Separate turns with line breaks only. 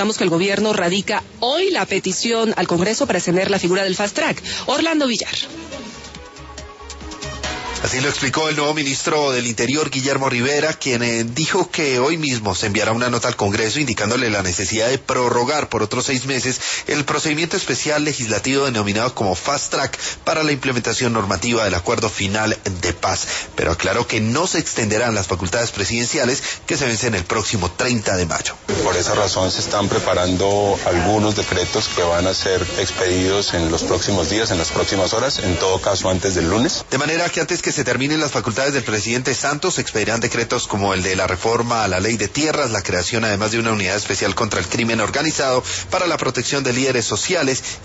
contamos que el gobierno radica hoy la petición al Congreso para extender la figura del Fast Track. Orlando Villar.
Así lo explicó el nuevo ministro del Interior, Guillermo Rivera, quien dijo que hoy mismo se enviará una nota al Congreso indicándole la necesidad de prorrogar por otros 6 meses el procedimiento especial legislativo denominado como Fast Track para la implementación normativa del acuerdo final de paz. Pero aclaró que no se extenderán las facultades presidenciales que se vencen el próximo 30 de mayo.
Por esa razón se están preparando algunos decretos que van a ser expedidos en los próximos días, en las próximas horas, en todo caso antes del lunes.
De manera que antes que se terminen las facultades del presidente Santos, se expedirán decretos como el de la reforma a la ley de tierras, la creación además de una unidad especial contra el crimen organizado para la protección de líderes sociales